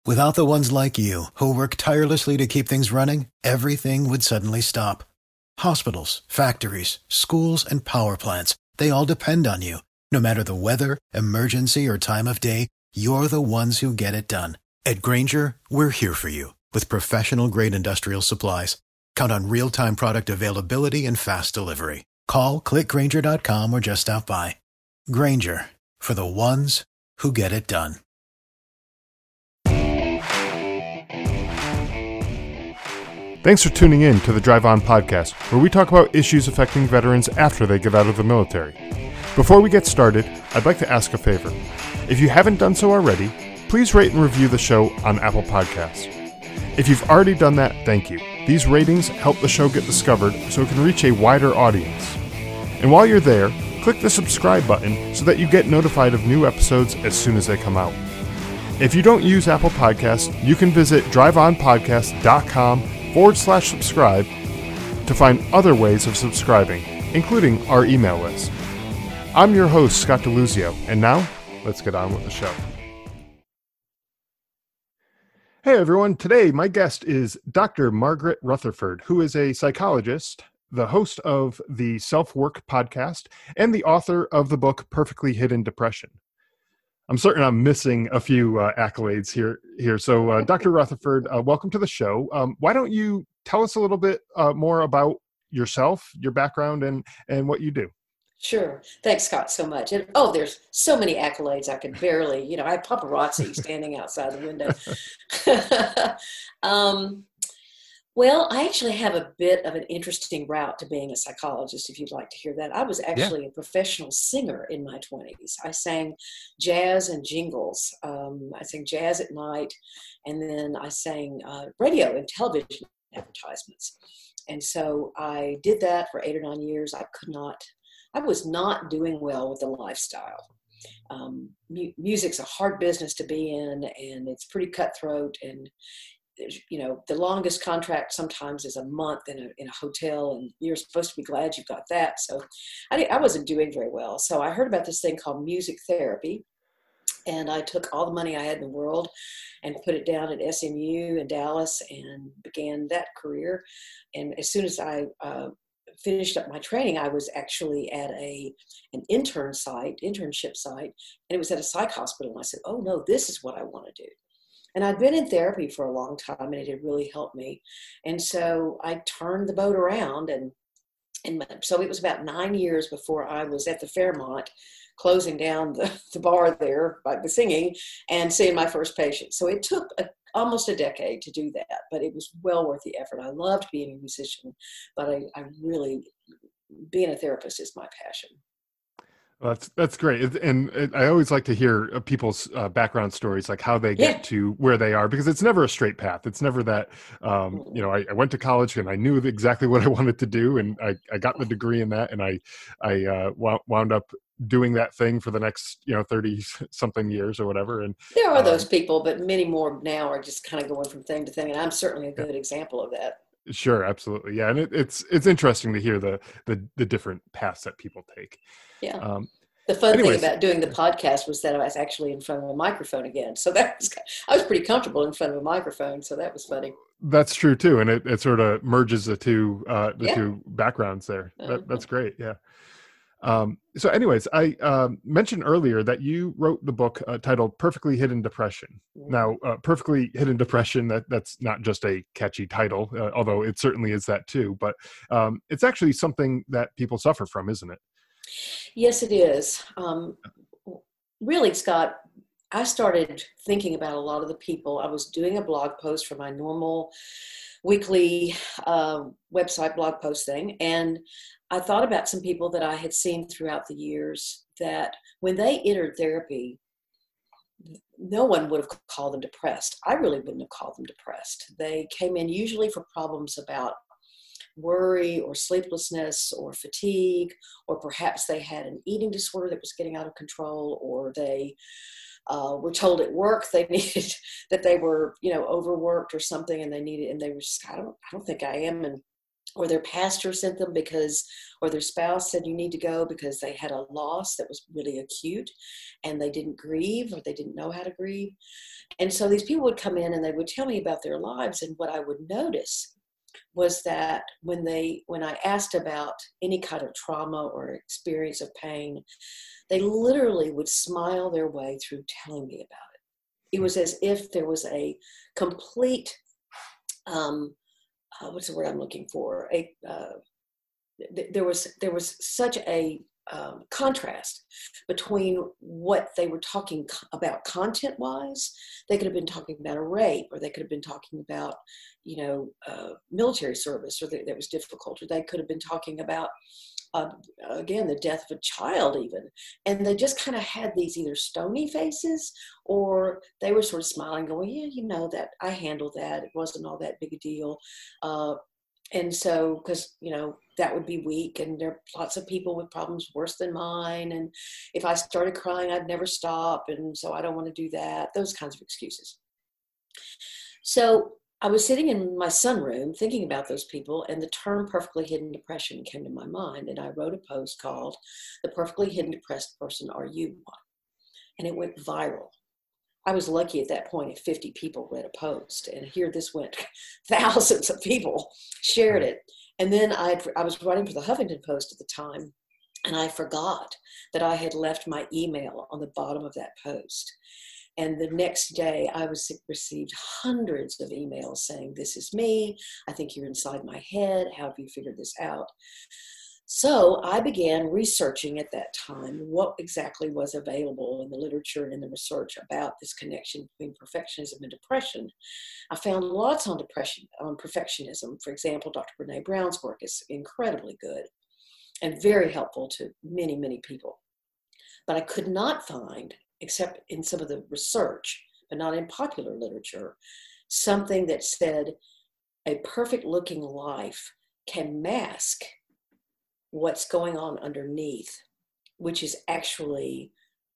Without the ones like you, who work tirelessly to keep things running, everything would suddenly stop. Hospitals, factories, schools, and power plants, they all depend on you. No matter the weather, emergency, or time of day, you're the ones who get it done. At Grainger, we're here for you with professional-grade industrial supplies. Count on real-time product availability and fast delivery. Call, clickgrainger.com, or just stop by. Grainger, for the ones who get it done. Thanks for tuning in to the Drive On podcast, where we talk about issues affecting veterans after they get out of the military. Before we get started, I'd like to ask a favor. If you haven't done so already, please rate and review the show on Apple Podcasts. If you've already done that, thank you. These ratings help the show get discovered so it can reach a wider audience. And while you're there, click the subscribe button so that you get notified of new episodes as soon as they come out. If you don't use Apple Podcasts, you can visit driveonpodcast.com/subscribe to find other ways of subscribing, including our email list. I'm your host, Scott DeLuzio, and now, let's get on with the show. Hey everyone, today my guest is Dr. Margaret Rutherford, who is a psychologist, the host of the Self-Work podcast, and the author of the book Perfectly Hidden Depression. I'm certain I'm missing a few accolades here. So, Dr. Rutherford, welcome to the show. Why don't you tell us a little bit more about yourself, your background, and what you do? Sure. Thanks, Scott, so much. And, there's so many accolades I could barely, I have paparazzi standing outside the window. Well, I actually have a bit of an interesting route to being a psychologist, if you'd like to hear that. I was actually a professional singer in my 20s. I sang jazz and jingles. I sang jazz at night, and then I sang radio and television advertisements. And so I did that for 8 or 9 years. I was not doing well with the lifestyle. Music's a hard business to be in, and it's pretty cutthroat, and the longest contract sometimes is a month in a hotel, and you're supposed to be glad you've got that. So I wasn't doing very well. So I heard about this thing called music therapy, and I took all the money I had in the world and put it down at SMU in Dallas and began that career. And as soon as I finished up my training, I was actually at an internship site, and it was at a psych hospital. And I said, oh no, this is what I want to do. And I'd been in therapy for a long time, and it had really helped me. And so I turned the boat around, and so it was about 9 years before I was at the Fairmont, closing down the bar there by the singing and seeing my first patient. So it took almost a decade to do that, but it was well worth the effort. I loved being a musician, but I really, being a therapist is my passion. Well, that's great. I always like to hear people's background stories, like how they get to where they are, because it's never a straight path. It's never that, I went to college and I knew exactly what I wanted to do, and I got the degree in that, and I wound up doing that thing for the next 30 something years or whatever. And there are those people, but many more now are just kind of going from thing to thing, and I'm certainly a good example of that. Sure, absolutely, yeah. And it's interesting to hear the different paths that people take. Yeah. The fun thing about doing the podcast was that I was actually in front of a microphone again. So I was pretty comfortable in front of a microphone. So that was funny. That's true too. And it sort of merges the two backgrounds there. That's great. Yeah. So anyways, I mentioned earlier that you wrote the book titled Perfectly Hidden Depression. Now, Perfectly Hidden Depression, that's not just a catchy title, although it certainly is that too, but it's actually something that people suffer from, isn't it? Yes, it is. Really, Scott, I started thinking about a lot of the people. I was doing a blog post for my normal weekly website blog post thing, and I thought about some people that I had seen throughout the years that when they entered therapy, no one would have called them depressed. I really wouldn't have called them depressed. They came in usually for problems about worry or sleeplessness or fatigue, or perhaps they had an eating disorder that was getting out of control, or they were told at work they needed, that they were, overworked or something, and they were just, I don't think I am. And or their pastor sent them or their spouse said you need to go because they had a loss that was really acute and they didn't grieve or they didn't know how to grieve. And so these people would come in and they would tell me about their lives. And what I would notice was that when I asked about any kind of trauma or experience of pain, they literally would smile their way through telling me about it. It was as if there was a complete, what's the word I'm looking for? There was such a contrast between what they were talking about content-wise. They could have been talking about a rape, or they could have been talking about, military service, or that was difficult, or they could have been talking about, again, the death of a child even. And they just kind of had these either stony faces, or they were sort of smiling, going, yeah, that I handled that. It wasn't all that big a deal. And so, because, that would be weak, and there are lots of people with problems worse than mine. And if I started crying, I'd never stop. And so I don't want to do that, those kinds of excuses. So I was sitting in my sunroom thinking about those people, and the term perfectly hidden depression came to my mind. And I wrote a post called "The Perfectly Hidden Depressed Person Are You One?" And it went viral. I was lucky at that point if 50 people read a post, and here this went, thousands of people shared it. And then I was writing for the Huffington Post at the time, and I forgot that I had left my email on the bottom of that post. And the next day I received hundreds of emails saying, "This is me. I think you're inside my head. How have you figured this out?" So I began researching at that time what exactly was available in the literature and in the research about this connection between perfectionism and depression. I found lots on depression, on perfectionism. For example, Dr. Brene Brown's work is incredibly good and very helpful to many, many people. But I could not find, except in some of the research, but not in popular literature, something that said a perfect looking life can mask what's going on underneath, which is actually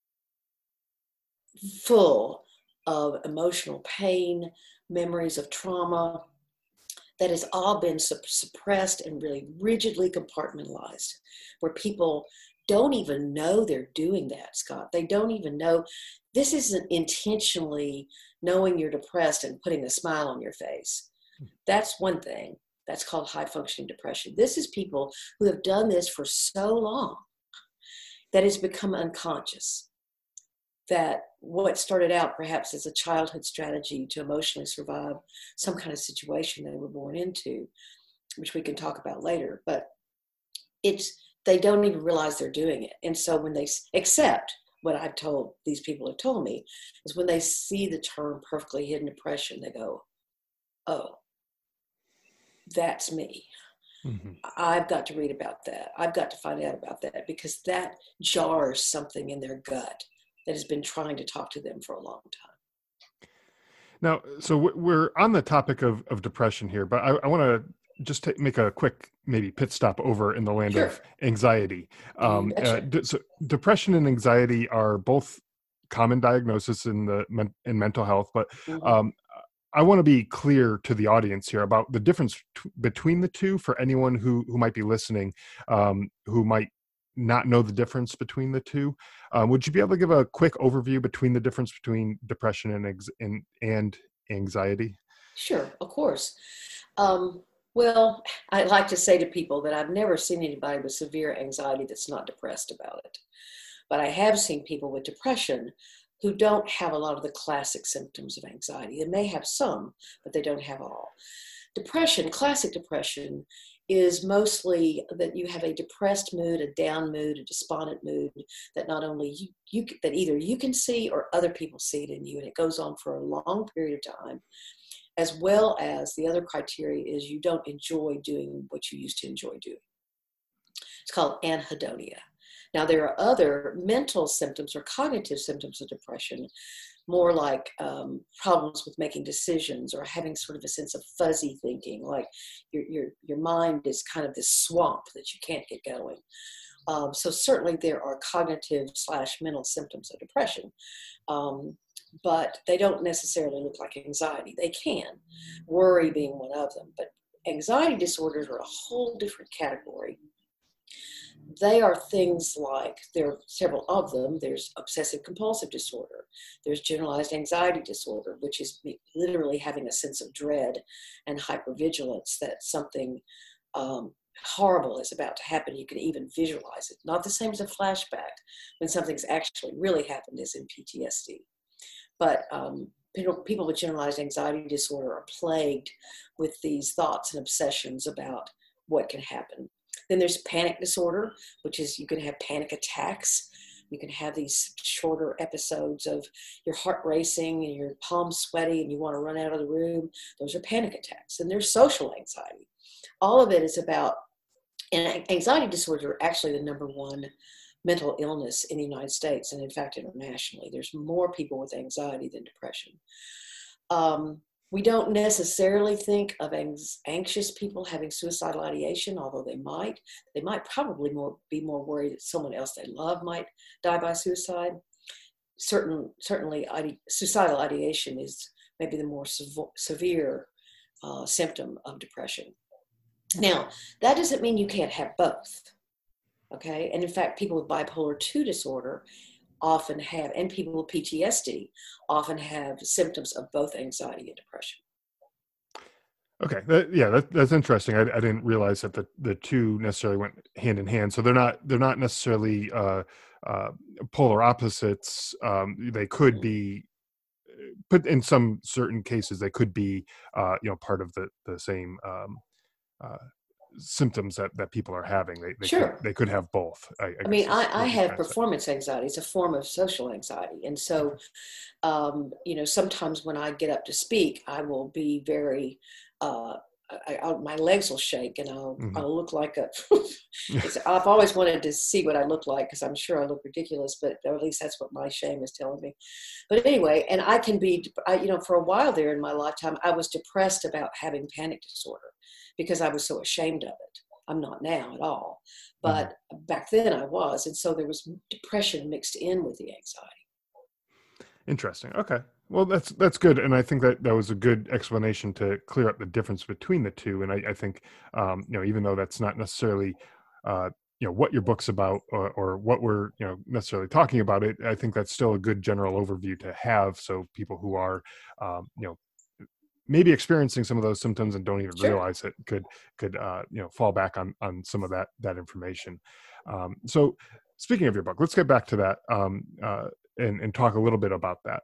full of emotional pain, memories of trauma, that has all been suppressed and really rigidly compartmentalized, where people don't even know they're doing that, Scott. They don't even know. This isn't intentionally knowing you're depressed and putting a smile on your face. That's one thing. That's called high functioning depression. This is people who have done this for so long that it's become unconscious, that what started out perhaps as a childhood strategy to emotionally survive some kind of situation they were born into, which we can talk about later, but they don't even realize they're doing it. And so when they accept what these people have told me, is when they see the term perfectly hidden depression, they go, "Oh, that's me. Mm-hmm. I've got to read about that. I've got to find out about that," because that jars something in their gut that has been trying to talk to them for a long time. Now, so we're on the topic of depression here, but I want to just make a quick maybe pit stop over in the land Sure. of anxiety. So depression and anxiety are both common diagnoses in mental health, but mm-hmm. I want to be clear to the audience here about the difference between the two for anyone who might be listening, who might not know the difference between the two. Would you be able to give a quick overview between the difference between depression and anxiety? Sure, of course. Well, I like to say to people that I've never seen anybody with severe anxiety that's not depressed about it. But I have seen people with depression who don't have a lot of the classic symptoms of anxiety. They may have some, but they don't have all. Depression, classic depression, is mostly that you have a depressed mood, a down mood, a despondent mood that not only that either you can see or other people see it in you, and it goes on for a long period of time, as well as the other criteria is you don't enjoy doing what you used to enjoy doing. It's called anhedonia. Now, there are other mental symptoms or cognitive symptoms of depression, more like problems with making decisions or having sort of a sense of fuzzy thinking, like your mind is kind of this swamp that you can't get going. So certainly there are cognitive/mental symptoms of depression, but they don't necessarily look like anxiety. They can, worry being one of them, but anxiety disorders are a whole different category. They are things like, there are several of them. There's obsessive compulsive disorder. There's generalized anxiety disorder, which is literally having a sense of dread and hypervigilance that something horrible is about to happen. You can even visualize it. Not the same as a flashback when something's actually really happened as in PTSD. But people with generalized anxiety disorder are plagued with these thoughts and obsessions about what can happen. Then there's panic disorder, which is you can have panic attacks. You can have these shorter episodes of your heart racing and your palms sweaty and you want to run out of the room. Those are panic attacks. And there's social anxiety. All of it is about, and anxiety disorders are actually the number one mental illness in the United States, and in fact internationally. There's more people with anxiety than depression. We don't necessarily think of anxious people having suicidal ideation, although they might. They might probably be more worried that someone else they love might die by suicide. Certainly suicidal ideation is maybe the more severe symptom of depression. Now, that doesn't mean you can't have both, okay? And in fact, people with bipolar II disorder often have, and people with PTSD often have symptoms of both anxiety and depression. Okay, that's interesting. I didn't realize that the two necessarily went hand in hand. So they're not necessarily polar opposites. They could be, but in some certain cases, they could be part of the same symptoms that people are having. Sure. They could have both. I have performance anxiety. It's a form of social anxiety. And so, sometimes when I get up to speak, I will be very, my legs will shake and I'll look like I've always wanted to see what I look like because I'm sure I look ridiculous, but or at least that's what my shame is telling me. But anyway, and I can be, for a while there in my lifetime, I was depressed about having panic disorder because I was so ashamed of it. I'm not now at all, but back then I was. And so there was depression mixed in with the anxiety. Interesting. Okay. Well, that's good. And I think that was a good explanation to clear up the difference between the two. And I think, even though that's not necessarily, what your book's about or what we're, necessarily talking about it, I think that's still a good general overview to have. So people who are, maybe experiencing some of those symptoms and don't even realize it could fall back on some of that information. So speaking of your book, let's get back to that and talk a little bit about that.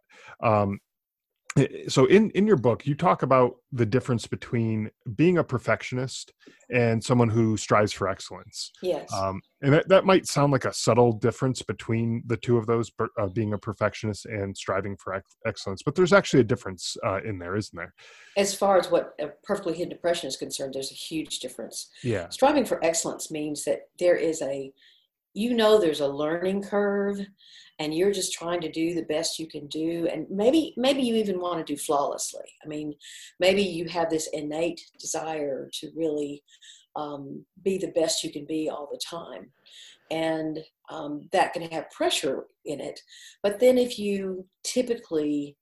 So in your book, you talk about the difference between being a perfectionist and someone who strives for excellence. Yes. And that might sound like a subtle difference between the two of those, being a perfectionist and striving for excellence. But there's actually a difference in there, isn't there? As far as what a perfectly hidden depression is concerned, there's a huge difference. Yeah. Striving for excellence means that there is there's a learning curve and you're just trying to do the best you can do. And maybe you even want to do flawlessly. I mean, maybe you have this innate desire to really be the best you can be all the time. And that can have pressure in it. But then if you typically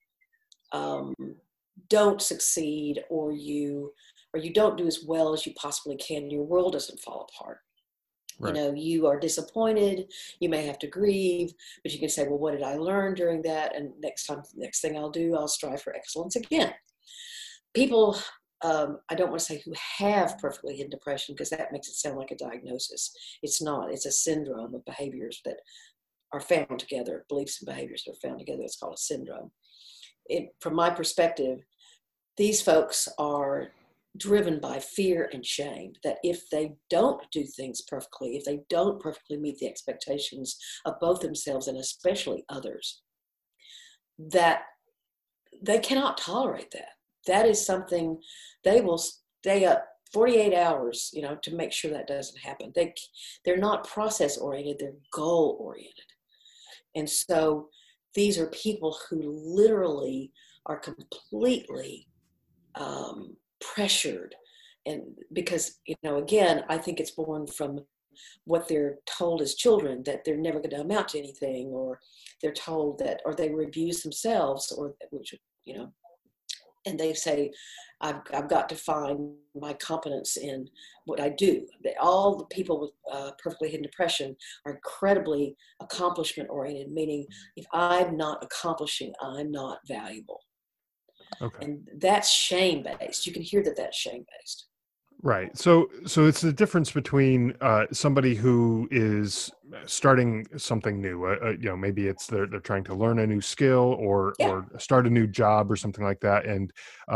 don't succeed or you don't do as well as you possibly can, your world doesn't fall apart. Right. You are disappointed, you may have to grieve, but you can say, well, what did I learn during that? And next thing I'll strive for excellence again. People, I don't want to say who have perfectly hidden depression because that makes it sound like a diagnosis. It's not. It's a syndrome of behaviors that are found together, beliefs and behaviors that are found together. It's called a syndrome. From my perspective, these folks are driven by fear and shame that if they don't do things perfectly, if they don't perfectly meet the expectations of both themselves and especially others, that they cannot tolerate that. That is something they will stay up 48 hours, to make sure that doesn't happen. They're not process oriented, they're goal oriented. And so these are people who literally are completely pressured, and because again, I think it's born from what they're told as children, that they're never going to amount to anything, or they're told that, or they were abused themselves, or which and they say, I've got to find my competence in what I do. All the people with perfectly hidden depression are incredibly accomplishment oriented, meaning if I'm not accomplishing, I'm not valuable. Okay. And that's shame based. You can hear that that's shame based. Right. So it's the difference between somebody who is starting something new. Maybe it's they're trying to learn a new skill or start a new job or something like that, and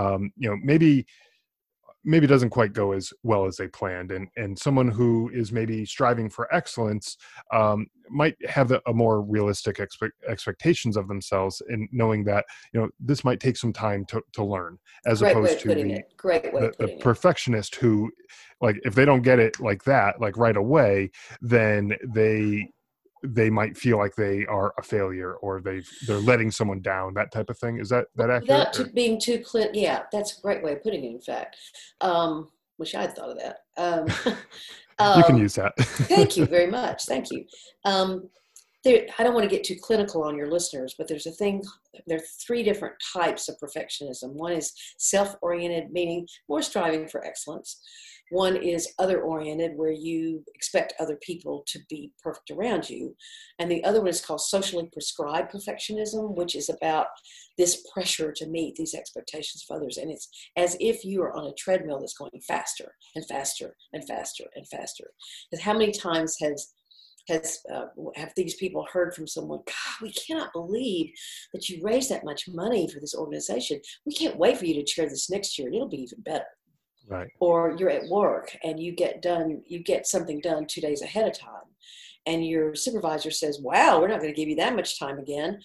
maybe it doesn't quite go as well as they planned, and someone who is maybe striving for excellence might have a more realistic expectations of themselves, in knowing that this might take some time to learn, as opposed to the perfectionist who, like, if they don't get it like that, like right away, then they might feel like they are a failure, or they're letting someone down, that type of thing. Is that accurate? Without being too clear, yeah, that's a great way of putting it, in fact. Wish I had thought of that. You can use that. Thank you very much. Thank you. I don't want to get too clinical on your listeners, but there are 3 different types of perfectionism. One is self-oriented, meaning more striving for excellence. One is other-oriented, where you expect other people to be perfect around you. And the other one is called socially prescribed perfectionism, which is about this pressure to meet these expectations of others. And it's as if you are on a treadmill that's going faster and faster and faster and faster. Because how many times have these people heard from someone, God, we cannot believe that you raised that much money for this organization. We can't wait for you to chair this next year, and it'll be even better. Right. Or you're at work and you get something done 2 days ahead of time, and your supervisor says, wow, we're not going to give you that much time again.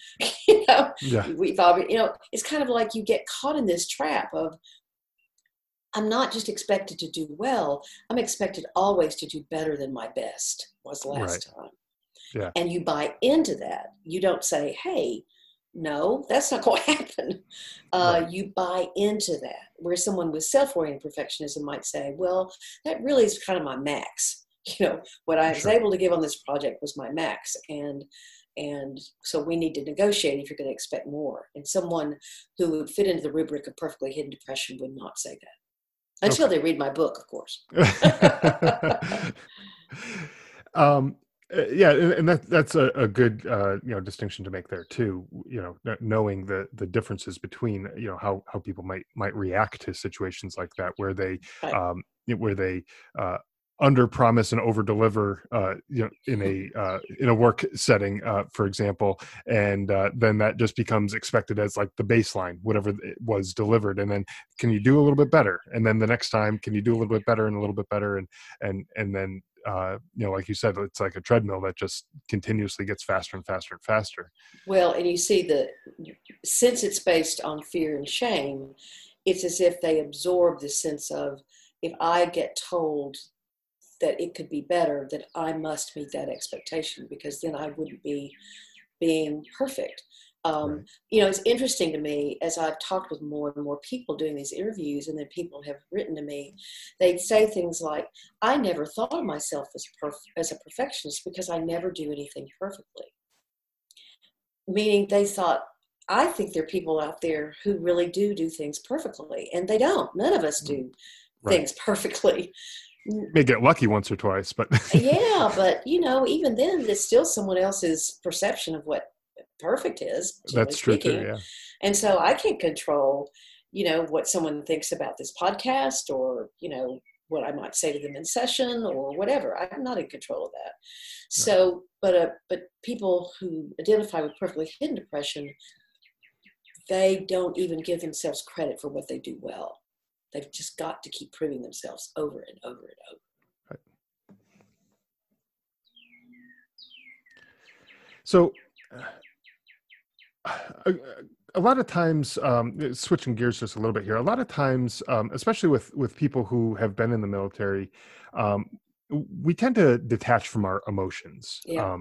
It's kind of like you get caught in this trap of, I'm not just expected to do well, I'm expected always to do better than my best was last time. Yeah. And you buy into that. You don't say, hey, no, that's not going to happen. You buy into that. Where someone with self-oriented perfectionism might say, well, that really is kind of my max. What I was able to give on this project was my max. And so we need to negotiate if you're going to expect more. And someone who would fit into the rubric of perfectly hidden depression would not say that. Until they read my book, of course. And that's a good distinction to make there too. Knowing the differences between how people might react to situations like that, where they under promise and over deliver in a work setting, for example, and then that just becomes expected as like the baseline, whatever it was delivered, and then can you do a little bit better, and then the next time can you do a little bit better and a little bit better, and then like you said, it's like a treadmill that just continuously gets faster and faster and faster. Well, and you see since it's based on fear and shame, it's as if they absorb the sense of, if I get told that it could be better, that I must meet that expectation, because then I wouldn't be being perfect. It's interesting to me, as I've talked with more and more people doing these interviews, and then people have written to me, they'd say things like, I never thought of myself as a perfectionist because I never do anything perfectly. Meaning they thought, I think there are people out there who really do things perfectly, and they don't. None of us do things perfectly. May get lucky once or twice, but yeah, but even then, it's still someone else's perception of what perfect is. That's true too, yeah. And so I can't control, what someone thinks about this podcast, or what I might say to them in session, or whatever. I'm not in control of that. So, but people who identify with perfectly hidden depression, they don't even give themselves credit for what they do well. They've just got to keep proving themselves over and over and over. So a lot of times, switching gears just a little bit here, a lot of times, especially with people who have been in the military, we tend to detach from our emotions. Yeah.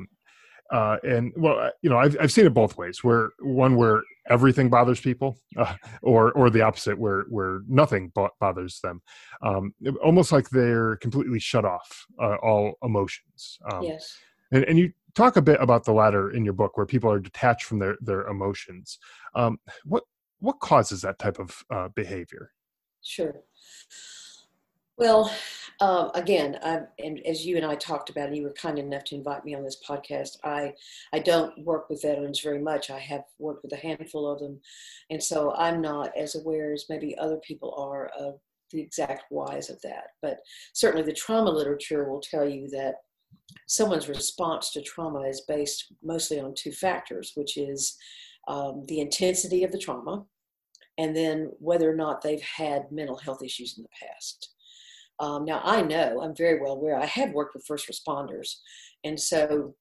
I've seen it both ways, where everything bothers people, or the opposite, where nothing bothers them, almost like they're completely shut off all emotions. Yes. And you talk a bit about the latter in your book, where people are detached from their emotions. what causes that type of behavior? Sure. Well, again, and as you and I talked about, and you were kind enough to invite me on this podcast, I don't work with veterans very much. I have worked with a handful of them, and so I'm not as aware as maybe other people are of the exact whys of that. But certainly the trauma literature will tell you that someone's response to trauma is based mostly on two factors, which is the intensity of the trauma, and then whether or not they've had mental health issues in the past. Now, I know, I'm very well aware, I have worked with first responders, and so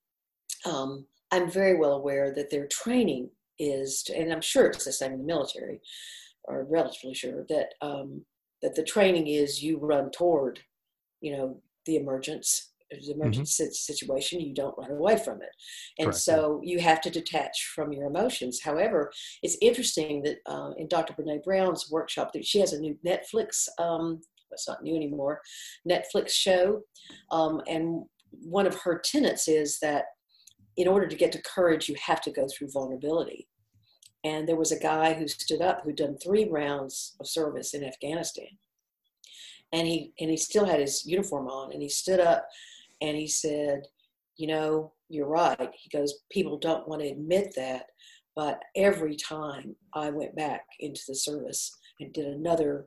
I'm very well aware that their training is, and I'm sure it's the same in the military, or relatively sure, that that the training is you run toward, the emergency situation, you don't run away from it. And Correct. so you have to detach from your emotions. However, it's interesting that in Dr. Brene Brown's workshop, that she has a new Netflix, it's not new anymore, Netflix show. And one of her tenets is that in order to get to courage, you have to go through vulnerability. And there was a guy who stood up who'd done 3 rounds of service in Afghanistan. And he still had his uniform on, and he stood up and he said, you're right. He goes, people don't want to admit that, but every time I went back into the service and did another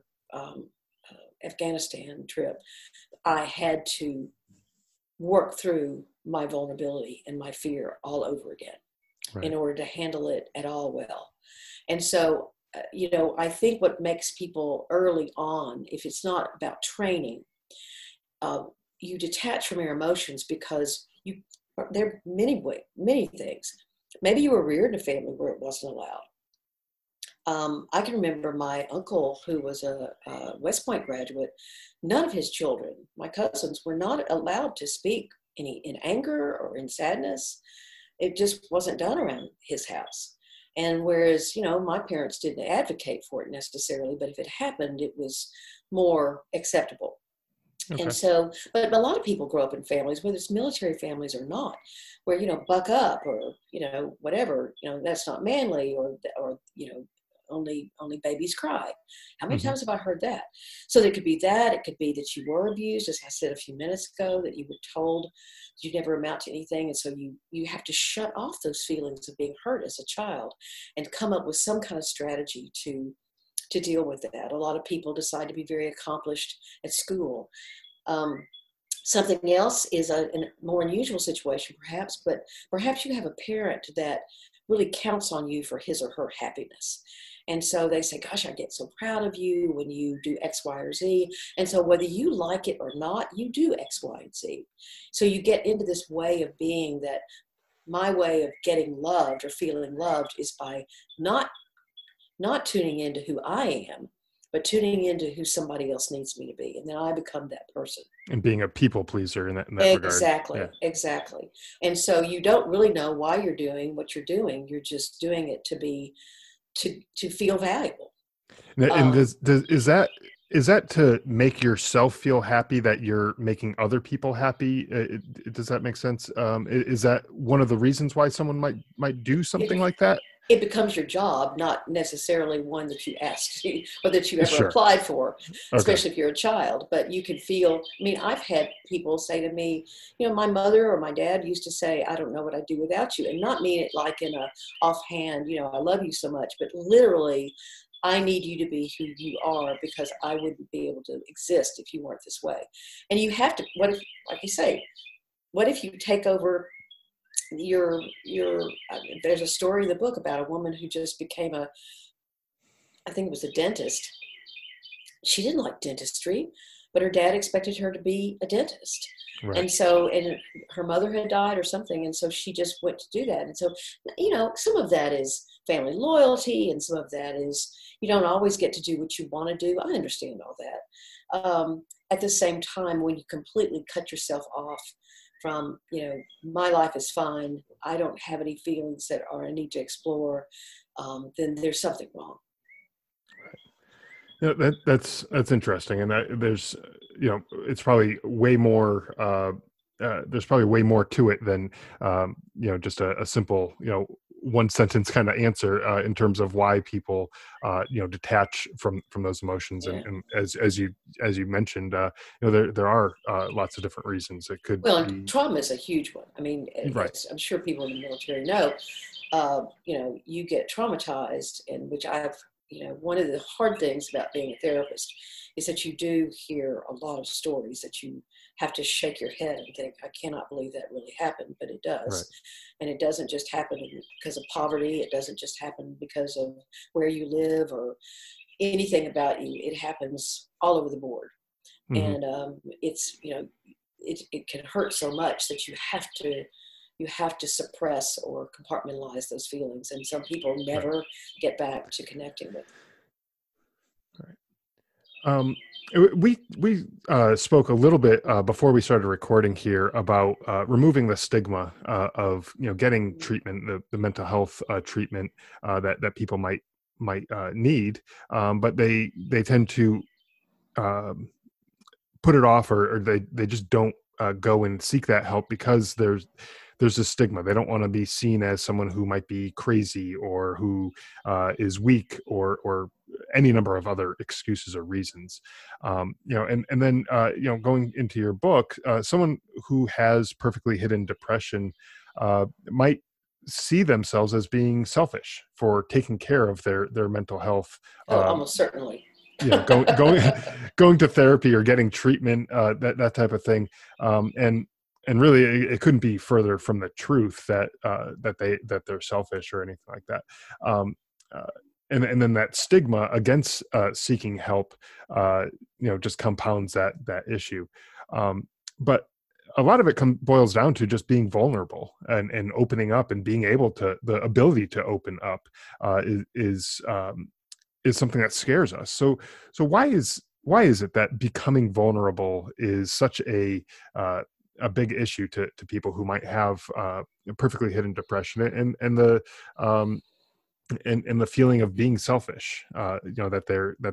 Afghanistan trip, I had to work through my vulnerability and my fear all over again in order to handle it at all well. And so, I think what makes people early on, if it's not about training, you detach from your emotions because there are many things. Maybe you were reared in a family where it wasn't allowed. I can remember my uncle, who was a West Point graduate. None of his children, my cousins, were not allowed to speak in anger or in sadness. It just wasn't done around his house. And whereas, my parents didn't advocate for it necessarily, but if it happened, it was more acceptable. Okay. And so, but a lot of people grow up in families, whether it's military families or not, where, buck up or, whatever, that's not manly or only babies cry. How many times have I heard that? So there could be that. It could be that you were abused, as I said a few minutes ago, that you were told you never amount to anything. And so you have to shut off those feelings of being hurt as a child and come up with some kind of strategy to deal with that. A lot of people decide to be very accomplished at school. Something else is a more unusual situation, perhaps, but perhaps you have a parent that really counts on you for his or her happiness. And so they say, gosh, I get so proud of you when you do X, Y, or Z. And so whether you like it or not, you do X, Y, and Z. So you get into this way of being that my way of getting loved or feeling loved is by not tuning into who I am, but tuning into who somebody else needs me to be. And then I become that person. And being a people pleaser in that regard. Exactly. And so you don't really know why you're doing what you're doing. You're just doing it to feel valuable. And is that to make yourself feel happy that you're making other people happy? Does that make sense? Is that one of the reasons why someone might do something like that? It becomes your job, not necessarily one that you asked or that you ever applied for, especially if you're a child. But you can feel, I've had people say to me, my mother or my dad used to say, I don't know what I'd do without you. And not mean it like in a offhand, I love you so much, but literally, I need you to be who you are because I wouldn't be able to exist if you weren't this way. And you have to, what if you take over there's a story in the book about a woman who just became I think it was a dentist. She didn't like dentistry, but her dad expected her to be a dentist. Right. And so, and her mother had died or something. And so she just went to do that. And so, some of that is family loyalty. And some of that is, you don't always get to do what you want to do. I understand all that. At the same time, when you completely cut yourself off from, my life is fine, I don't have any feelings that I need to explore, then there's something wrong. Right. Yeah, that's interesting. And there's, it's probably way more, there's probably way more to it than, just a simple, one sentence kind of answer in terms of why people detach from those emotions. Yeah. And as you mentioned, there are lots of different reasons. It could be trauma is a huge one. I mean, right. as I'm sure people in the military know, you get traumatized, and which one of the hard things about being a therapist is that you do hear a lot of stories that you have to shake your head and think, I cannot believe that really happened, but it does. Right. And it doesn't just happen because of poverty. It doesn't just happen because of where you live or anything about you. It happens all over the board. Mm-hmm. And it's, it can hurt so much that you have to suppress or compartmentalize those feelings. And some people never right. get back to connecting with them. Right. We spoke a little bit before we started recording here about removing the stigma of getting treatment, the mental health treatment that people might need, but they tend to put it off, or they just don't go and seek that help because there's a stigma. They don't want to be seen as someone who might be crazy or who is weak or any number of other excuses or reasons. And then going into your book, someone who has perfectly hidden depression might see themselves as being selfish for taking care of their mental health. Almost certainly. Going to therapy or getting treatment, that type of thing. And really, it couldn't be further from the truth that they're selfish or anything like that. And then that stigma against seeking help, just compounds that issue. But a lot of it boils down to just being vulnerable and opening up and being able to, the ability to open up is something that scares us. So why is it that becoming vulnerable is such a big issue to people who might have perfectly hidden depression and the feeling of being selfish, that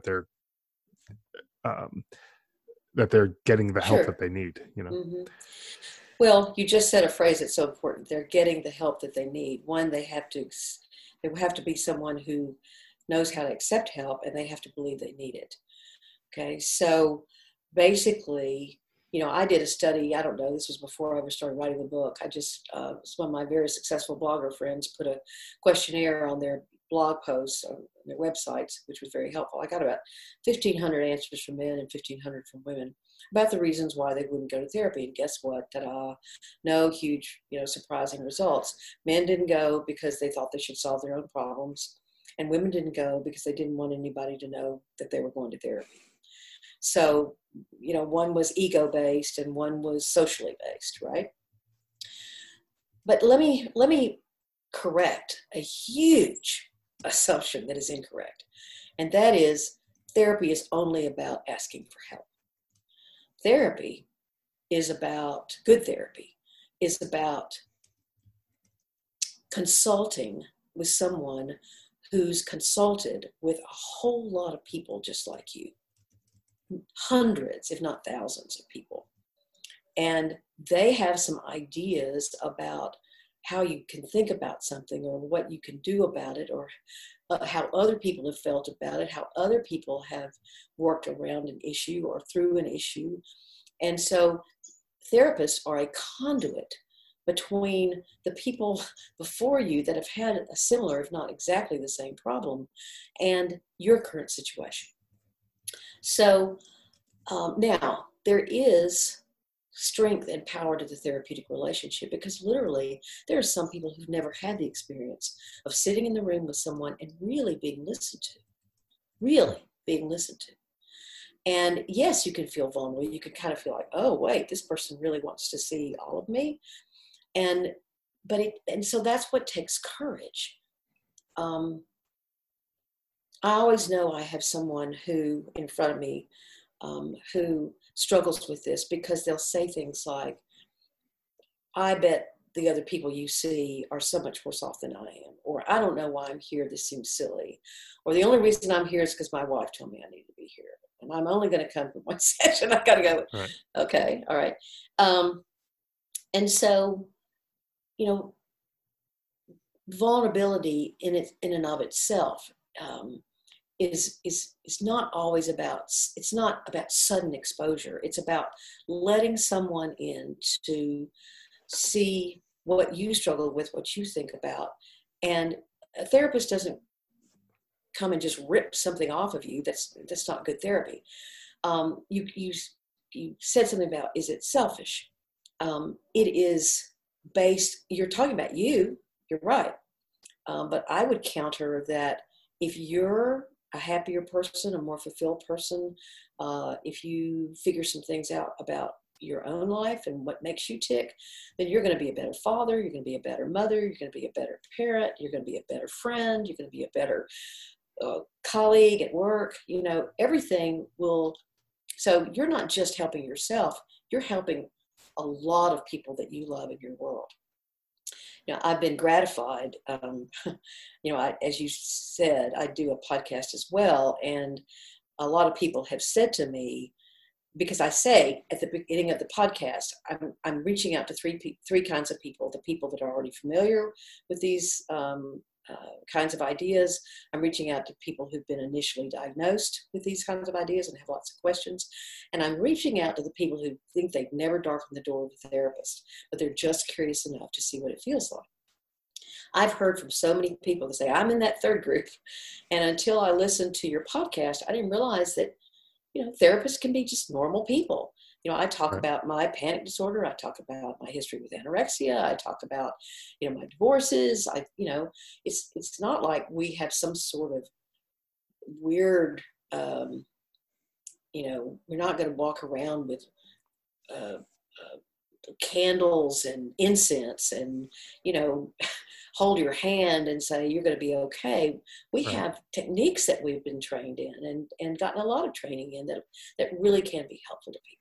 they're getting the help Sure. that they need, Mm-hmm. Well, you just said a phrase that's so important. They're getting the help that they need. One, they have to be someone who knows how to accept help, and they have to believe they need it. Okay. So basically, I did a study, I don't know, this was before I ever started writing the book. I just, some of my very successful blogger friends put a questionnaire on their blog posts on their websites, which was very helpful. I got about 1,500 answers from men and 1,500 from women about the reasons why they wouldn't go to therapy. And guess what? Ta-da, no huge, surprising results. Men didn't go because they thought they should solve their own problems. And women didn't go because they didn't want anybody to know that they were going to therapy. So, one was ego-based and one was socially based, right? But let me correct a huge assumption that is incorrect. And that is, therapy is only about asking for help. Therapy is about, good therapy is about consulting with someone who's consulted with a whole lot of people just like you. Hundreds, if not thousands of people. And they have some ideas about how you can think about something or what you can do about it, or how other people have felt about it, how other people have worked around an issue or through an issue. And so therapists are a conduit between the people before you that have had a similar, if not exactly the same problem, and your current situation. So now there is strength and power to the therapeutic relationship, because literally there are some people who've never had the experience of sitting in the room with someone and really being listened to. And yes, you can feel vulnerable. You can kind of feel like, oh, wait, this person really wants to see all of me. And so that's what takes courage. I always know I have someone who in front of me who struggles with this, because they'll say things like, I bet the other people you see are so much worse off than I am, or I don't know why I'm here, this seems silly, or the only reason I'm here is because my wife told me I need to be here, and I'm only going to come for one session. I got to go. Right. Okay, all right. And so, vulnerability in and of itself is not always about, it's not about sudden exposure. It's about letting someone in to see what you struggle with, what you think about. And a therapist doesn't come and just rip something off of you. That's not good therapy. You said something about, is it selfish? It is based, you're talking about you're right. But I would counter that if you're a happier person, a more fulfilled person, if you figure some things out about your own life and what makes you tick, then you're going to be a better father, you're going to be a better mother, you're going to be a better parent, you're going to be a better friend, you're going to be a better colleague at work. Everything will. So you're not just helping yourself, you're helping a lot of people that you love in your world. I've been gratified. As you said, I do a podcast as well. And a lot of people have said to me, because I say at the beginning of the podcast, I'm reaching out to three kinds of people: the people that are already familiar with these kinds of ideas. I'm reaching out to people who've been initially diagnosed with these kinds of ideas and have lots of questions. And I'm reaching out to the people who think they've never darkened the door of a therapist, but they're just curious enough to see what it feels like. I've heard from so many people that say, I'm in that third group. And until I listened to your podcast, I didn't realize that, therapists can be just normal people. I talk about my panic disorder. I talk about my history with anorexia. I talk about, my divorces. It's not like we have some sort of weird, we're not going to walk around with candles and incense and, hold your hand and say, you're going to be okay. We have techniques that we've been trained in and gotten a lot of training in that really can be helpful to people.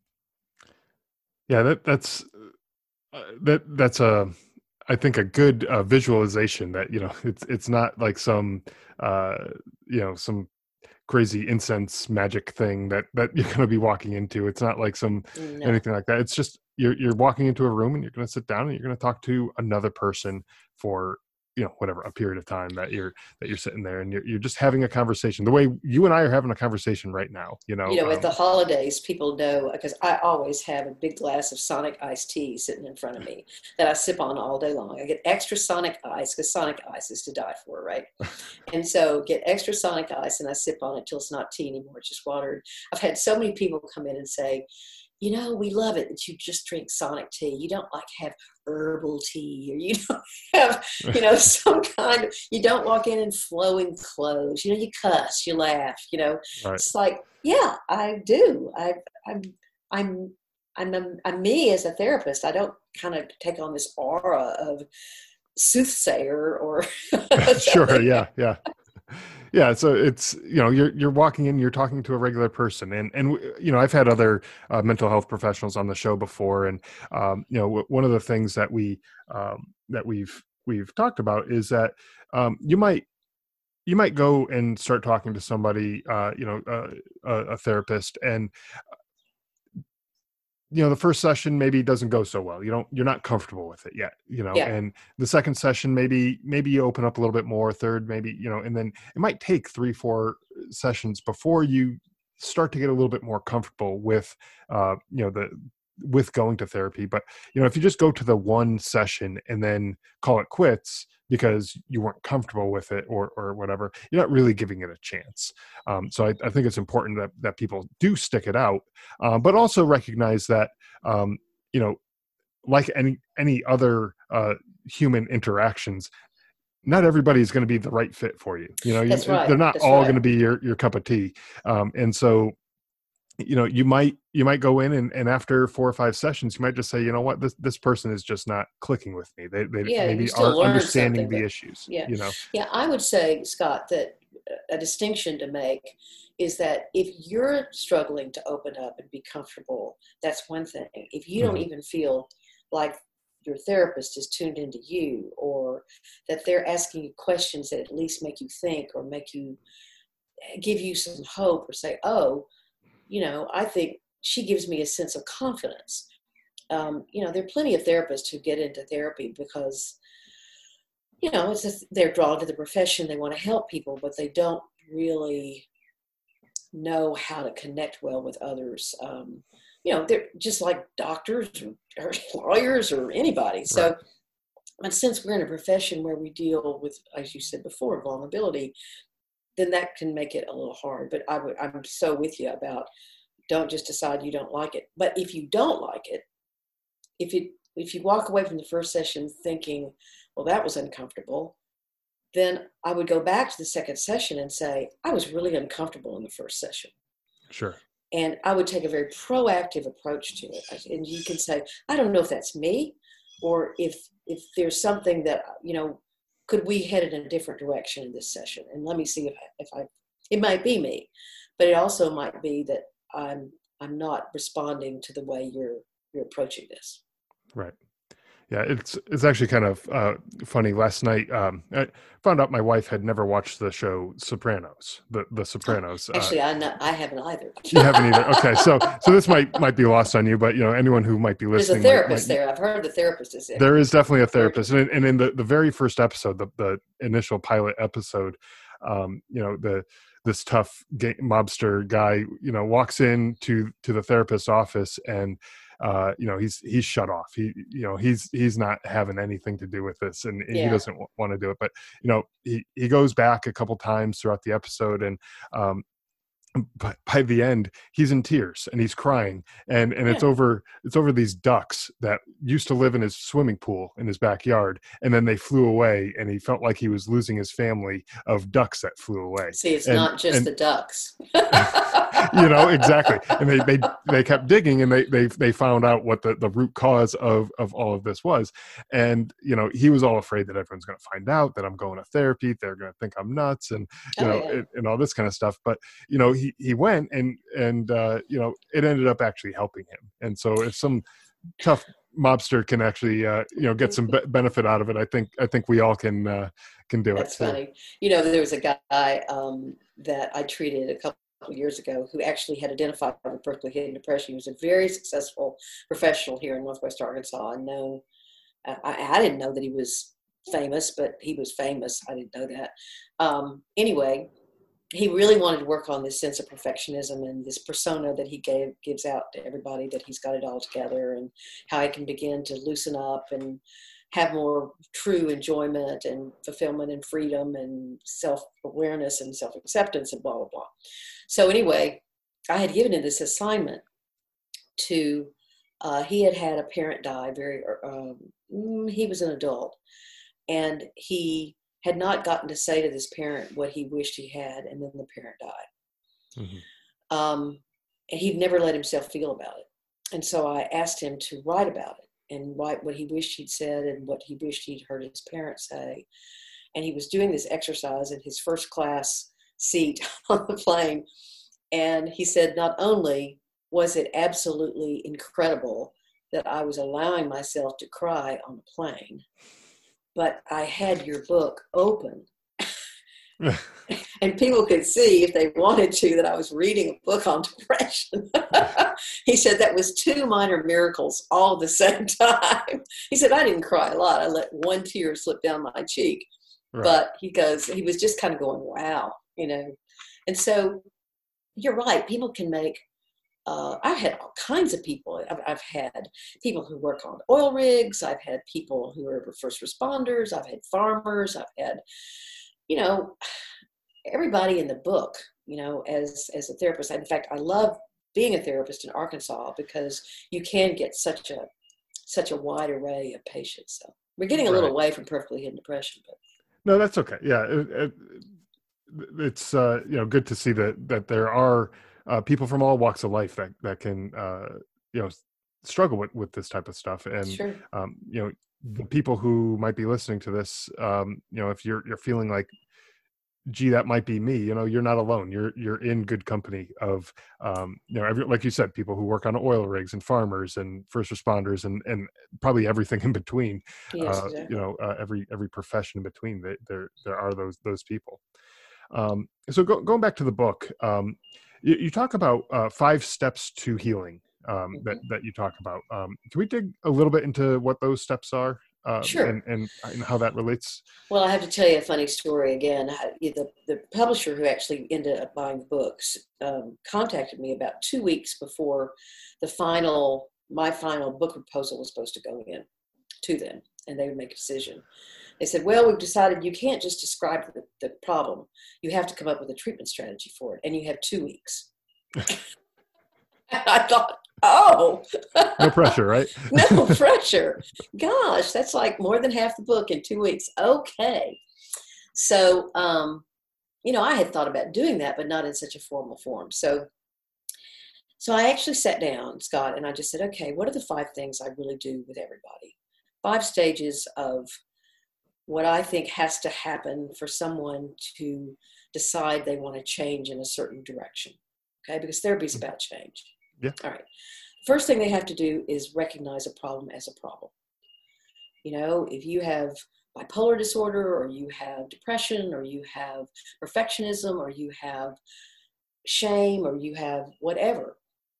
Yeah, that's I think a good visualization that, it's not like some some crazy incense magic thing that you're going to be walking into. It's not like anything like that. It's just you're walking into a room and you're going to sit down and you're going to talk to another person for whatever, a period of time that you're sitting there, and you're just having a conversation the way you and I are having a conversation right now. At the holidays, people know, because I always have a big glass of Sonic iced tea sitting in front of me that I sip on all day long. I get extra Sonic ice because Sonic ice is to die for, right? And so get extra Sonic ice and I sip on it till it's not tea anymore, it's just water. I've had so many people come in and say, we love it that you just drink Sonic tea. You don't have herbal tea, or you don't have, some kind of, you don't walk in flowing clothes. You cuss, you laugh, Right. It's like, yeah, I do. I'm me as a therapist. I don't kind of take on this aura of soothsayer or sure. Yeah. Yeah, so it's you're walking in, you're talking to a regular person, and I've had other mental health professionals on the show before, and one of the things that we've talked about is that you might go and start talking to somebody, a therapist, and the first session maybe doesn't go so well. You're not comfortable with it yet, and the second session, maybe you open up a little bit more, third, maybe, and then it might take 3-4 sessions before you start to get a little bit more comfortable with, with going to therapy. But, if you just go to the one session and then call it quits because you weren't comfortable with it or whatever, you're not really giving it a chance. So I think it's important that people do stick it out, but also recognize that, like any other human interactions, not everybody is going to be the right fit for you. That's right. They're not all going to be your cup of tea. And so, you might go in and after 4 or 5 sessions, you might just say, what, this person is just not clicking with me. They maybe aren't understanding the issues. Yeah. I would say, Scott, that a distinction to make is that if you're struggling to open up and be comfortable, that's one thing. If you don't even feel like your therapist is tuned into you, or that they're asking you questions that at least make you think or make you give you some hope, or say, I think she gives me a sense of confidence. There are plenty of therapists who get into therapy because they're drawn to the profession. They want to help people, but they don't really know how to connect well with others. They're just like doctors or lawyers or anybody. So, Right. and since we're in a profession where we deal with, as you said before, vulnerability, then that can make it a little hard. But I'm so with you about, don't just decide you don't like it. But if you don't like it, if you walk away from the first session thinking, well, that was uncomfortable, then I would go back to the second session and say, I was really uncomfortable in the first session. Sure. And I would take a very proactive approach to it. And you can say, I don't know if that's me, or if there's something that, could we head in a different direction in this session? And let me see if it might be me, but it also might be that I'm not responding to the way you're approaching this. Right. Yeah, it's actually kind of funny. Last night, I found out my wife had never watched the show Sopranos. The Sopranos. Actually, I haven't either. You haven't either. Okay, so this might be lost on you, but anyone who might be listening. There's a therapist there. I've heard the therapist is there. There is definitely a therapist, and in the very first episode, the initial pilot episode, this tough mobster guy, walks into the therapist's office and. He's shut off. He's not having anything to do with this, and he doesn't want to do it. But he goes back a couple times throughout the episode, and but by the end he's in tears and he's crying, and it's over these ducks that used to live in his swimming pool in his backyard, and then they flew away, and he felt like he was losing his family of ducks that flew away. See, it's not just the ducks. Exactly. And they kept digging, and they found out what the root cause of all of this was. And he was all afraid that everyone's going to find out that I'm going to therapy, they're going to think I'm nuts, and and all this kind of stuff. But he went, and it ended up actually helping him. And so if some tough mobster can actually get some benefit out of it, I think we all can do it. That's funny. There was a guy that I treated a couple years ago who actually had identified with perfectly hidden depression. He was a very successful professional here in Northwest Arkansas, and known. I didn't know that he was famous, but he was famous. I didn't know that. Anyway, he really wanted to work on this sense of perfectionism and this persona that he gives out to everybody, that he's got it all together, and how he can begin to loosen up and have more true enjoyment and fulfillment and freedom and self-awareness and self-acceptance and blah, blah, blah. So anyway, I had given him this assignment to, he had a parent die he was an adult, and he had not gotten to say to this parent what he wished he had, and then the parent died. Mm-hmm. And he'd never let himself feel about it. And so I asked him to write about it and write what he wished he'd said and what he wished he'd heard his parents say. And he was doing this exercise in his first class seat on the plane. And he said, not only was it absolutely incredible that I was allowing myself to cry on the plane, but I had your book open. And people could see, if they wanted to, that I was reading a book on depression. He said that was two minor miracles all at the same time. He said, I didn't cry a lot. I let one tear slip down my cheek. Right. But he was just kind of going, wow, And so you're right. People can make, I've had all kinds of people. I've had people who work on oil rigs. I've had people who are first responders. I've had farmers. I've had, everybody in the book, as a therapist. In fact, I love being a therapist in Arkansas because you can get such a wide array of patients. So we're getting a little away from perfectly hidden depression, but no, that's okay. Yeah, it's good to see that there are people from all walks of life that can struggle with this type of stuff, and sure. The people who might be listening to this, if you're feeling like, gee, that might be me, you're not alone. You're in good company of like you said, people who work on oil rigs and farmers and first responders and probably everything in between. Yes, exactly. Every profession in between, there are those people. So going back to the book, you talk about 5 steps to healing that you talk about. Can we dig a little bit into what those steps are? Sure. and how that relates? Well, I have to tell you a funny story again. The publisher who actually ended up buying the books contacted me about 2 weeks before my final book proposal was supposed to go in to them, and they would make a decision. They said, well, we've decided you can't just describe the problem. You have to come up with a treatment strategy for it, and you have 2 weeks. I thought, oh. No pressure, right? No pressure. Gosh, that's like more than half the book in 2 weeks. Okay. So, I had thought about doing that, but not in such a formal form. So I actually sat down, Scott, and I just said, okay, what are the 5 things I really do with everybody? 5 stages of what I think has to happen for someone to decide they want to change in a certain direction. Okay, because therapy is about change. Yeah. All right. First thing they have to do is recognize a problem as a problem. If you have bipolar disorder, or you have depression, or you have perfectionism, or you have shame, or you have whatever,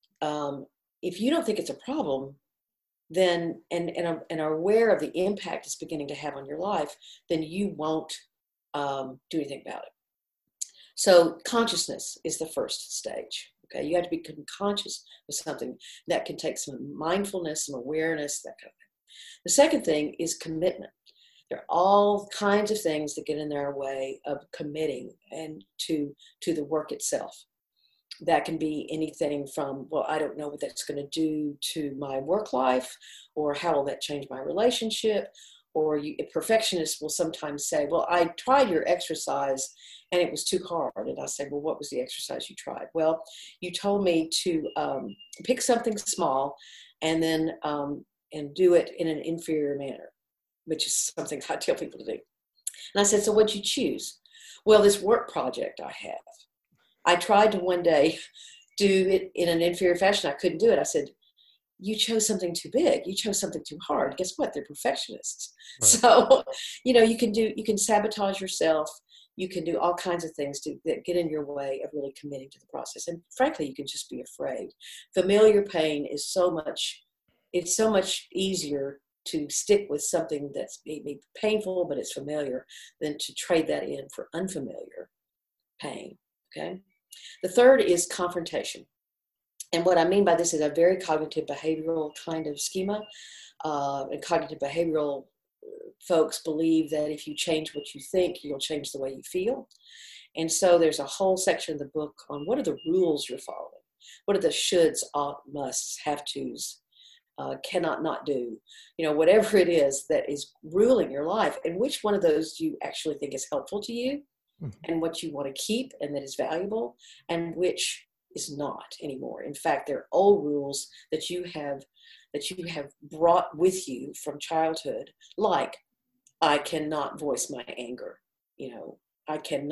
if you don't think it's a problem, then and are aware of the impact it's beginning to have on your life, then you won't do anything about it. So consciousness is the first stage. Okay, you have to become conscious of something. That can take some mindfulness, some awareness, that kind of thing. The second thing is commitment. There are all kinds of things that get in their way of committing and to the work itself. That can be anything from, well, I don't know what that's going to do to my work life, or how will that change my relationship, or perfectionists will sometimes say, well, I tried your exercise and it was too hard. And I say, well, what was the exercise you tried? Well, you told me to pick something small and then and do it in an inferior manner, which is something I tell people to do. And I said, so what'd you choose? Well, this work project I have. I tried to one day do it in an inferior fashion. I couldn't do it. I said, you chose something too big. You chose something too hard. Guess what? They're perfectionists. Right. So, you can sabotage yourself. You can do all kinds of things that get in your way of really committing to the process. And frankly, you can just be afraid. Familiar pain is so much easier to stick with something that's maybe painful, but it's familiar, than to trade that in for unfamiliar pain. Okay. The third is confrontation. And what I mean by this is a very cognitive behavioral kind of schema. And cognitive behavioral folks believe that if you change what you think, you'll change the way you feel. And so there's a whole section of the book on what are the rules you're following? What are the shoulds, ought, musts, have tos, cannot not do, whatever it is that is ruling your life, and which one of those do you actually think is helpful to you, and what you want to keep and that is valuable, and which is not anymore. In fact, they're old rules that you have brought with you from childhood, like I cannot voice my anger. I can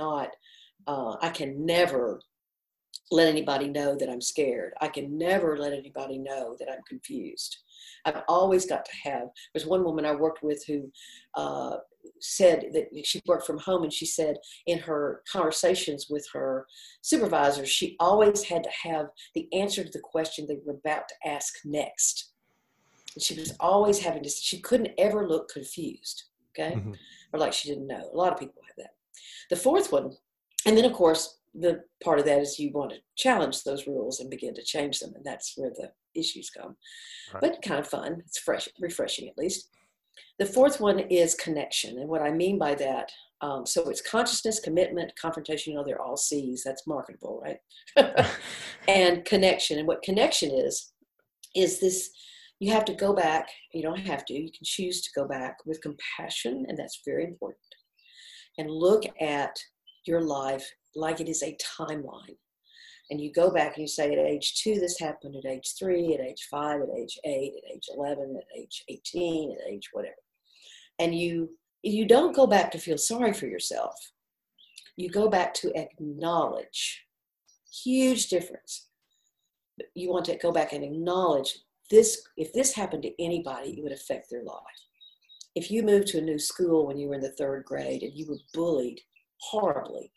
never let anybody know that I'm scared. I can never let anybody know that I'm confused. I've always got to have. There's one woman I worked with who said that she worked from home, and she said in her conversations with her supervisor, she always had to have the answer to the question they were about to ask next. And she was always having to, she couldn't ever look confused, okay? Mm-hmm. Or like she didn't know. A lot of people have that. The fourth one, and then of course, the part of that is you want to challenge those rules and begin to change them. And that's where the issues come. Right. But kind of fun. It's refreshing at least. The fourth one is connection. And what I mean by that, so it's consciousness, commitment, confrontation. They're all C's. That's marketable, right? And connection. And what connection is this, you have to go back. You don't have to. You can choose to go back with compassion. And that's very important. And look at your life like it is a timeline. And you go back and you say, at age 2, this happened, at age 3, at age 5, at age 8, at age 11, at age 18, at age whatever. And you don't go back to feel sorry for yourself. You go back to acknowledge. Huge difference. You want to go back and acknowledge this. If this happened to anybody, it would affect their life. If you moved to a new school when you were in the 3rd grade and you were bullied horribly,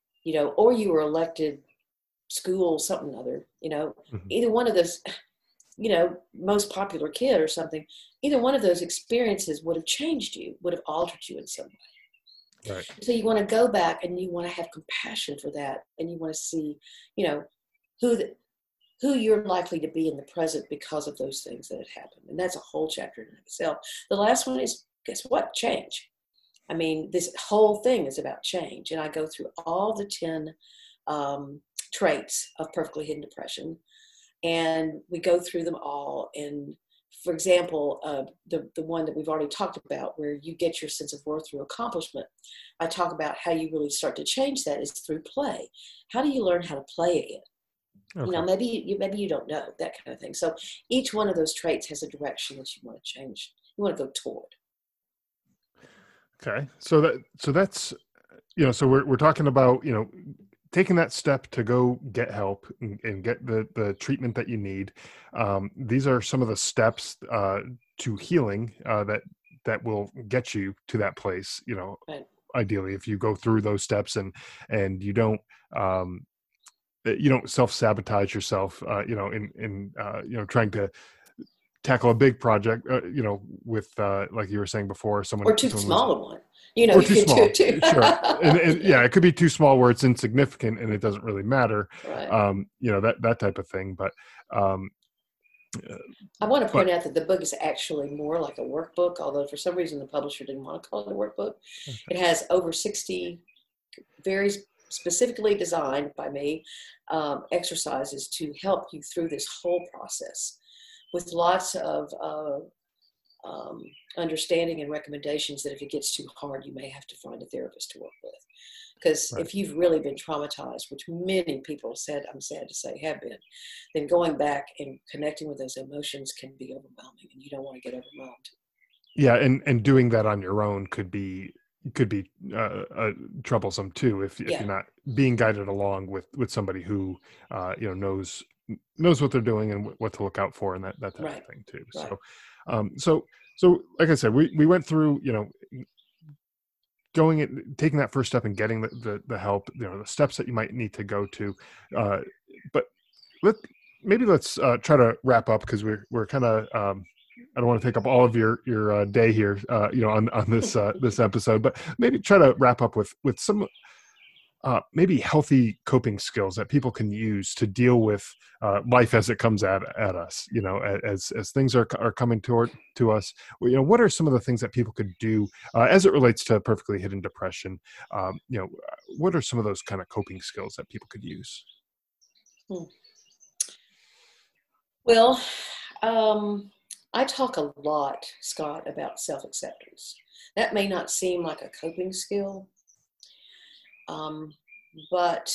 or you were elected school something or other, mm-hmm. Either one of those, most popular kid or something, either one of those experiences would have changed you, would have altered you in some way. Right. So you want to go back and you want to have compassion for that. And you want to see, who you're likely to be in the present because of those things that had happened. And that's a whole chapter in itself. The last one is, guess what? Change. I mean, this whole thing is about change. And I go through all the 10 traits of perfectly hidden depression. And we go through them all. And for example, the one that we've already talked about, where you get your sense of worth through accomplishment, I talk about how you really start to change that is through play. How do you learn how to play again? Okay. Maybe you don't know, that kind of thing. So each one of those traits has a direction that you want to change. You want to go toward. Okay. So that's, so we're talking about, taking that step to go get help and get the treatment that you need. These are some of the steps to healing that will get you to that place, right. Ideally, if you go through those steps and you don't self-sabotage yourself, in trying to tackle a big project, with like you were saying before, someone or too small a one. Or too small. Sure. And yeah, it could be too small where it's insignificant and it doesn't really matter. Right. That type of thing. But I want to point out that the book is actually more like a workbook, although for some reason the publisher didn't want to call it a workbook. Okay. It has over 60 very specifically designed by me exercises to help you through this whole process, with lots of understanding and recommendations that if it gets too hard, you may have to find a therapist to work with. Because right. If you've really been traumatized, which many people said, I'm sad to say, have been, then going back and connecting with those emotions can be overwhelming, and you don't want to get overwhelmed. Yeah, and doing that on your own could be troublesome too if you're not being guided along with somebody who knows what they're doing and what to look out for and that type right. of thing too. Right. So like I said, we went through taking that first step and getting the help, the steps that you might need to go to, but let's try to wrap up, because we're kind of I don't want to take up all of your day here, on this this episode, but maybe try to wrap up with some maybe healthy coping skills that people can use to deal with life as it comes at us. As things are coming to us. What are some of the things that people could do as it relates to perfectly hidden depression? What are some of those kind of coping skills that people could use? Well. I talk a lot, Scott, about self-acceptance. That may not seem like a coping skill, but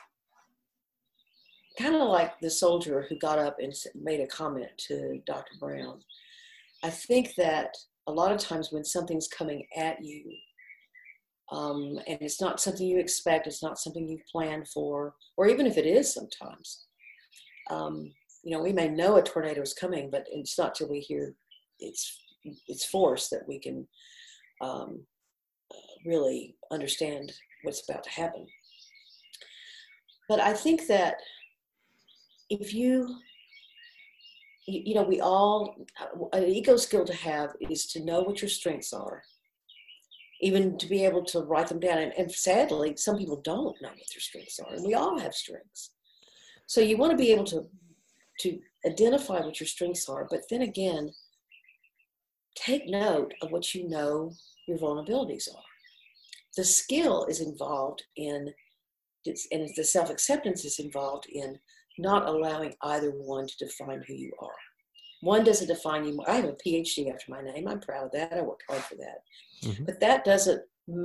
kind of like the soldier who got up and made a comment to Dr. Brown. I think that a lot of times when something's coming at you, and it's not something you expect, it's not something you've planned for, or even if it is sometimes, we may know a tornado is coming, but it's not till we hear its force that we can really understand what's about to happen. But I think that if we all, an ego skill to have is to know what your strengths are, even to be able to write them down. And sadly, some people don't know what their strengths are, and we all have strengths. So you want to be able to identify what your strengths are, but then again, take note of what you know your vulnerabilities are. The skill is involved in, and the self-acceptance is involved in not allowing either one to define who you are. One doesn't define you. I have a PhD after my name. I'm proud of that. I worked hard for that. Mm-hmm. But that doesn't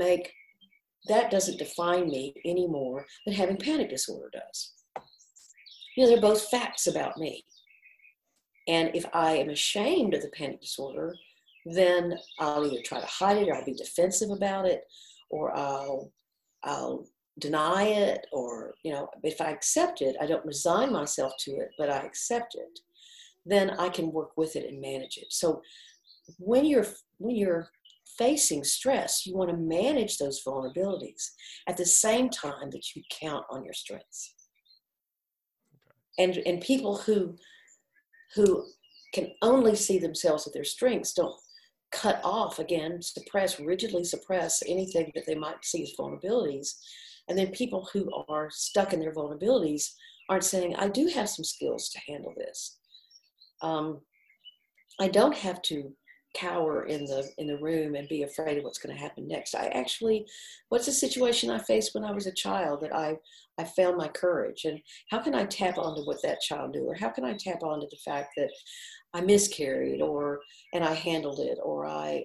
define me any more than having panic disorder does. They're both facts about me. And if I am ashamed of the panic disorder, then I'll either try to hide it, or I'll be defensive about it, or I'll deny it, or, if I accept it, I don't resign myself to it, but I accept it, then I can work with it and manage it. So when you're facing stress, you want to manage those vulnerabilities at the same time that you count on your strengths. And people who who can only see themselves at their strengths don't cut off, again, rigidly suppress anything that they might see as vulnerabilities. And then people who are stuck in their vulnerabilities aren't saying, I do have some skills to handle this. I don't have to cower in the room and be afraid of what's going to happen next. What's a situation I faced when I was a child that I found my courage, and how can I tap onto what that child knew, or how can I tap onto the fact that I miscarried, and I handled it, or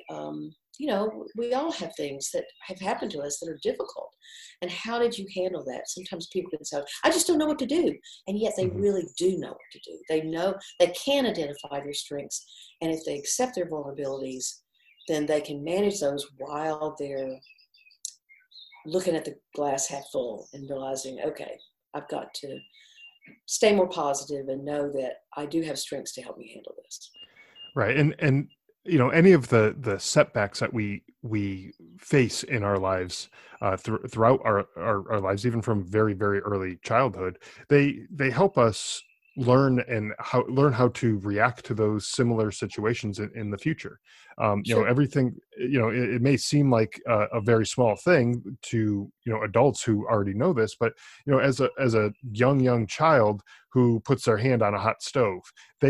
we all have things that have happened to us that are difficult. And how did you handle that? Sometimes people can say, I just don't know what to do. And yet they really do know what to do. They know, they can identify their strengths. And if they accept their vulnerabilities, then they can manage those while they're looking at the glass half full and realizing, okay, I've got to stay more positive and know that I do have strengths to help me handle this. Right. And any of the setbacks that we face in our lives throughout our lives, even from very, very early childhood, they help us learn how to react to those similar situations in the future. Sure. Everything, it may seem like a very small thing to, adults who already know this, but, as a young child who puts their hand on a hot stove, they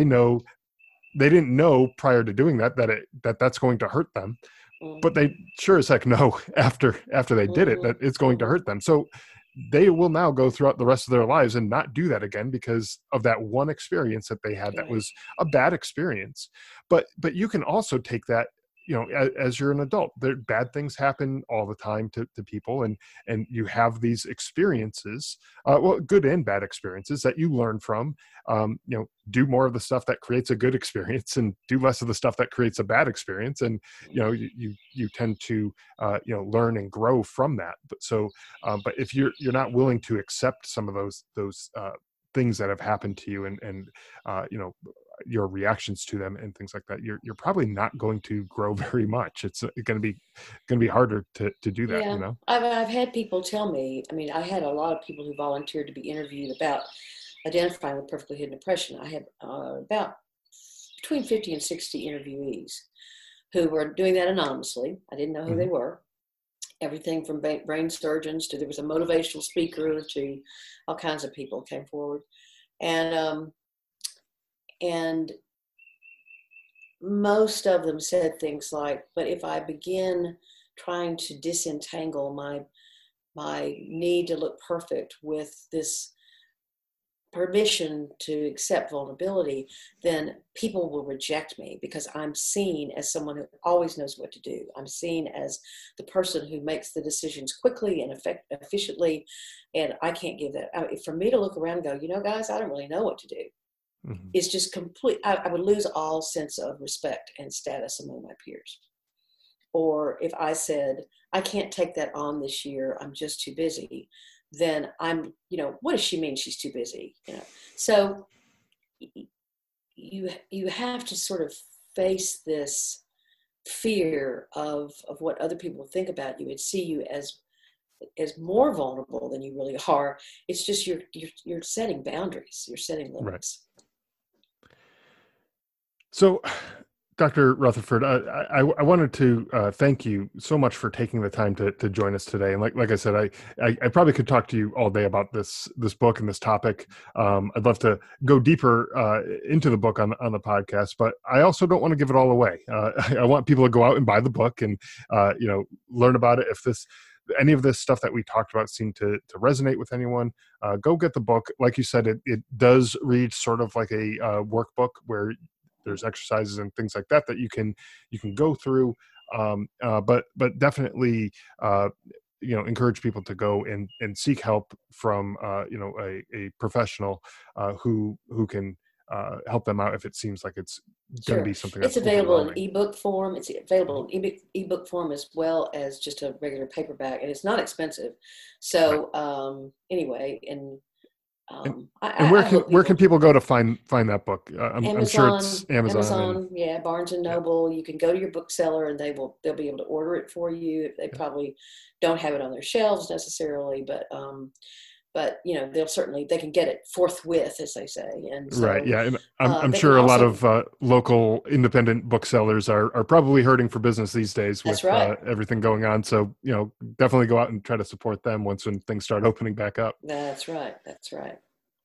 didn't know prior to doing that's going to hurt them, but they sure as heck know after they did it that it's going to hurt them. So they will now go throughout the rest of their lives and not do that again because of that one experience that they had that was a bad experience. But you can also take that, as you're an adult, bad things happen all the time to people, and you have these experiences, good and bad experiences that you learn from. Do more of the stuff that creates a good experience and do less of the stuff that creates a bad experience, and you tend to learn and grow from that. But if you're not willing to accept some of those things that have happened to you and your reactions to them and things like that, you're probably not going to grow very much. It's going to be harder to do that. Yeah. I've had people tell me, I had a lot of people who volunteered to be interviewed about identifying with perfectly hidden depression. I had about between 50 and 60 interviewees who were doing that anonymously. I didn't know who they were. Everything from brain surgeons to, there was a motivational speaker, to all kinds of people came forward. And most of them said things like, but if I begin trying to disentangle my need to look perfect with this permission to accept vulnerability, then people will reject me because I'm seen as someone who always knows what to do. I'm seen as the person who makes the decisions quickly and efficiently, and I can't give that. For me to look around and go, guys, I don't really know what to do. It's just complete. I would lose all sense of respect and status among my peers. Or if I said, I can't take that on this year, I'm just too busy, then I'm, what does she mean she's too busy? So you have to sort of face this fear of what other people think about you and see you as more vulnerable than you really are. It's just you're setting boundaries, you're setting limits. Right. So, Dr. Rutherford, I wanted to thank you so much for taking the time to join us today. And like I said, I probably could talk to you all day about this book and this topic. I'd love to go deeper into the book on the podcast, but I also don't want to give it all away. I want people to go out and buy the book and learn about it. If any of this stuff that we talked about seemed to resonate with anyone, go get the book. Like you said, it does read sort of like a workbook where there's exercises and things like that you can go through, but definitely encourage people to go and seek help from a professional who can help them out if it seems like it's going to be something that's available in ebook form. It's available in ebook form as well as just a regular paperback, and it's not expensive. So anyway, and where can people go to find that book? I'm sure it's Amazon. Yeah, Barnes and Noble. You can go to your bookseller and they'll be able to order it for you. They probably don't have it on their shelves necessarily, but but they can get it forthwith, as they say. And so, right. Yeah. And I'm they sure can a lot also, of local independent booksellers are probably hurting for business these days with that's right. everything going on. So, definitely go out and try to support them when things start opening back up. That's right. That's right.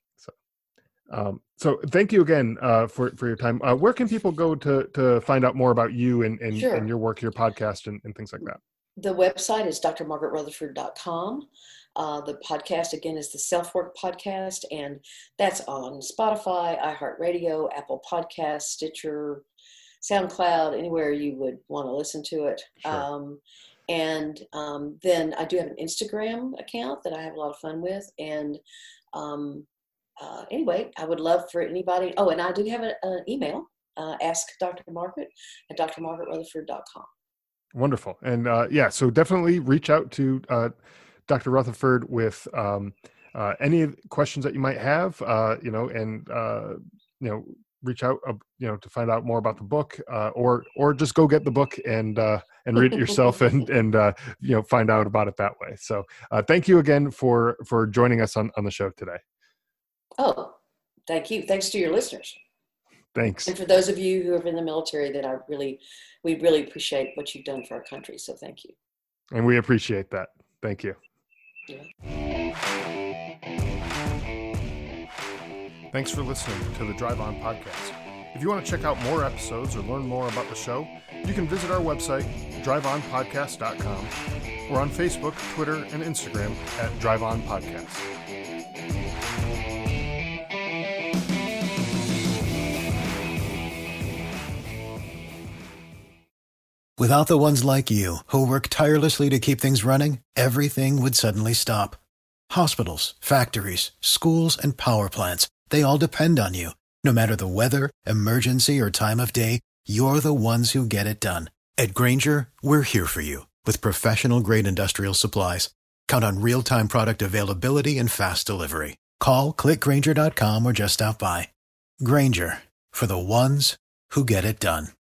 So thank you again for your time. Where can people go to find out more about you and Sure. your work, your podcast, and things like that? The website is drmargaretrutherford.com. The podcast, again, is the Self-Work Podcast, and that's on Spotify, iHeartRadio, Apple Podcasts, Stitcher, SoundCloud, anywhere you would want to listen to it. Sure. Then I do have an Instagram account that I have a lot of fun with. And anyway, I would love for anybody. Oh, and I do have an email, Ask Dr. Margaret at drmargaretrutherford.com. Wonderful. And so definitely reach out to Dr. Rutherford with any questions that you might have, reach out, to find out more about the book, or just go get the book and read it yourself and find out about it that way. So thank you again for joining us on the show today. Oh, thank you. Thanks to your listeners. Thanks. And for those of you who are in the military, we really appreciate what you've done for our country. So thank you. And we appreciate that. Thank you. Yeah. Thanks for listening to the Drive On Podcast. If you want to check out more episodes or learn more about the show, you can visit our website, driveonpodcast.com, or on Facebook, Twitter, and Instagram at Drive On Podcast. Without the ones like you, who work tirelessly to keep things running, everything would suddenly stop. Hospitals, factories, schools, and power plants, they all depend on you. No matter the weather, emergency, or time of day, you're the ones who get it done. At Grainger, we're here for you with professional-grade industrial supplies. Count on real-time product availability and fast delivery. Call, click Grainger.com, or just stop by. Grainger, for the ones who get it done.